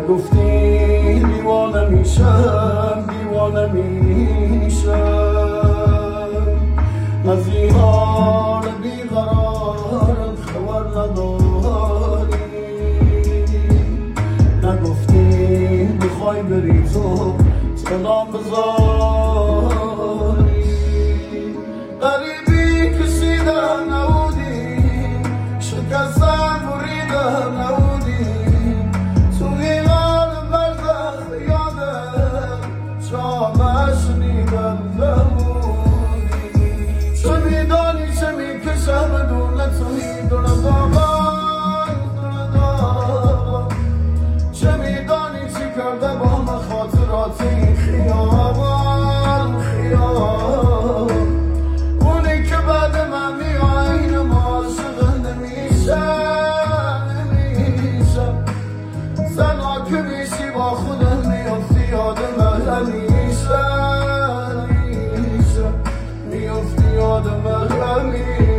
نگفتی دیوانه میشم دیوانه میشم از این حال بیقرارت خبر نداری نگفتی میخوای بری تو سلام بذاری غریبی کسی در نبودی شکستم بریدم نبودی توی غال برزخ یادم شامش نیدم نبودی چه میدانی چه میکشم بدون توی دونه داغم چه میدانی چی کرده با من خاطرات این خیابان اونی که بعد من میای این ما عاشق نمیشم زنا که میشی با خودم میافتی یاد من همیشه میافتی یاد من همیشه